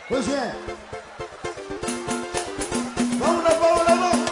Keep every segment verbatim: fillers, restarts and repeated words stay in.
Pois é. Vamos lá, vamos lá, vamos.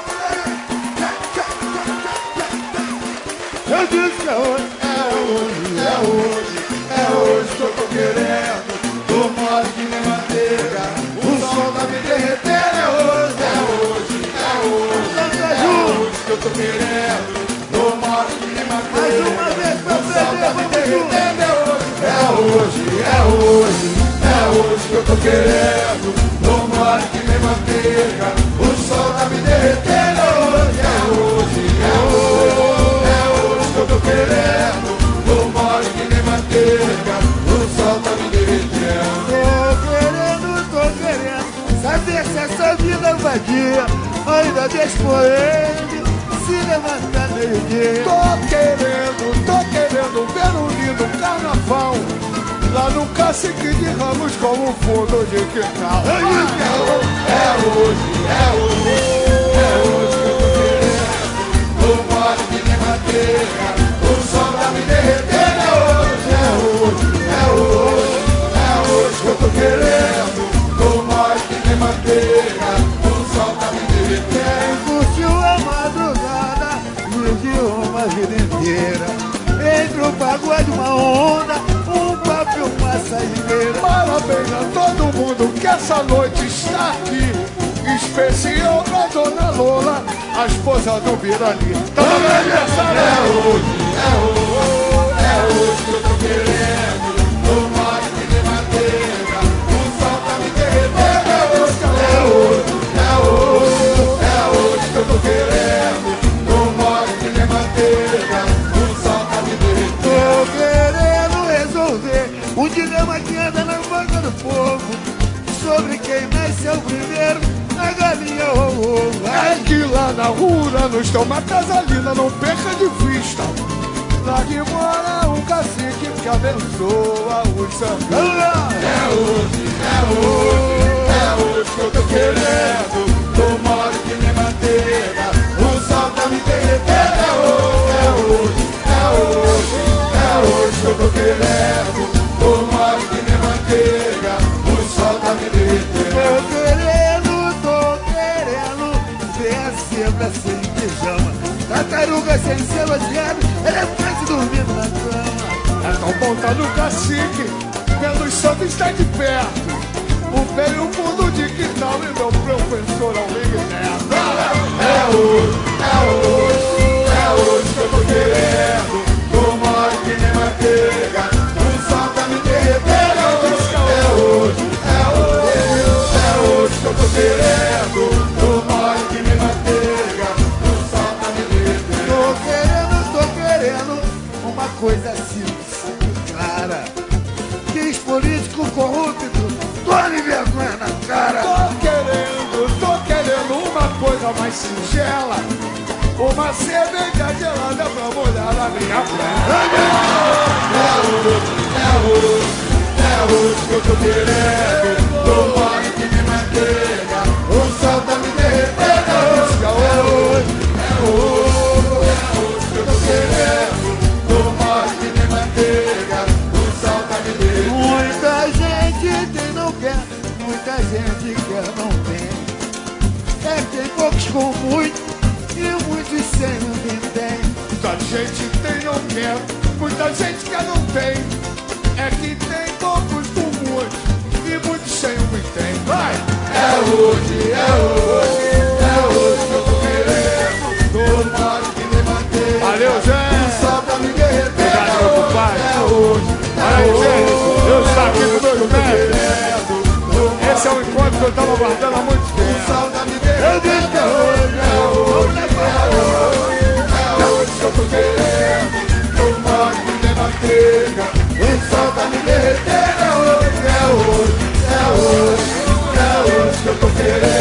Eu disse que é hoje, é hoje, é hoje, é hoje que eu tô querendo. Tô mole que nem manteiga, o sol tá me derretendo. É hoje, é hoje, é hoje, é hoje que eu tô querendo. Tô mole que nem manteiga, mais uma vez pra o sol tá me derretendo. É hoje, é hoje, é hoje que eu tô querendo. Tô mole que nem manteiga, o sol tá me derretendo. É hoje, é hoje, é hoje que eu tô querendo. Tô mole que nem manteiga, o sol tá me derretendo. Tô querendo, tô querendo saber se essa vida vadia ainda deixa ele se levantar meio-dia. Tô querendo, tô querendo ver um lindo carnaval lá no cacique de Ramos com um fundo de quintal. É hoje, é hoje, é hoje que eu tô querendo. Tô mole que nem manteiga, o sol tá me derretendo. É hoje, é hoje, é hoje, é hoje que eu tô querendo. Tô mole que nem manteiga, o sol tá me derretendo. Curtiu a madrugada, viveu uma vida inteira. Entre o pagode, uma onda, um papo e uma saideira. Parabéns a todo mundo que essa noite está aqui. Especial pra Dona Lola, a esposa do Birani. Tá no meu aniversário. É hoje, é hoje, é hoje que eu tô querendo. Tô mole que nem manteiga, o sol tá me derretendo. É hoje, é hoje, é hoje, é hoje que eu tô querendo. Tô mole que nem manteiga, o sol tá me derretendo. Tô querendo resolver um dilema que anda na boca do povo, sobre quem nasceu primeiro, a galinha ou o ovo. É que lá na rua nos tem uma casa linda, não perca de vista. Lá que mora um cacique que abençoa os santos. É hoje, é hoje, é hoje que eu tô querendo. Tô mole que nem manteiga, o sol tá me derretendo. É hoje, é hoje, é hoje, é hoje que eu tô querendo. Tô mole que nem manteiga, o sol tá me derretendo. Tô querendo, tô querendo ver a zebra sem pijama, tartaruga sem selo asiado, elefante dormindo na cama. É tão bom tá no cacique, pelos santos está de perto. O velho fundo de quintal e meu professor Almir Neto. É hoje, é hoje, é hoje que eu tô querendo. Tô mole que nem manteiga, o sol tá me derretendo. É hoje, é hoje, é hoje que eu tô querendo. Tô mole que nem manteiga, o sol tá me derretendo. Tô querendo, tô querendo uma coisa simples, clara. Diz político corrupto, tome vergonha na cara. Tô querendo, tô querendo uma coisa mais singela. Uma cerveja gelada pra molhar na minha perna. É hoje, é hoje, é hoje que eu tô querendo. Tô mole que nem manteiga, o sol tá me derretendo. É hoje, é hoje, é hoje que eu tô querendo. Tô mole que nem manteiga, o sol tá me derretendo. Muita gente tem não quer, muita gente quer não tem. É que tem poucos com muito e muitos sem o que tem. Muita gente tem não quer, muita gente quer não tem. É que tem poucos com muitos e muitos sem o que tem. Vai! É hoje, é hoje, é hoje que eu tô querendo. Tô mole que nem manteiga, Valeu, Zé! o sol tá me derretendo. Obrigado, meu compadre. É hoje, Olha aí, gente, eu estou aqui com meus mestres. Esse é o encontro que eu estava guardando há muito tempo. o sol tá me derretendo. Eu disse que é hoje, é hoje, é hoje, é hoje que eu tô querendo. Tô mole que nem manteiga, o sol tá me derretendo. É hoje, é hoje, é hoje, é hoje que eu tô querendo.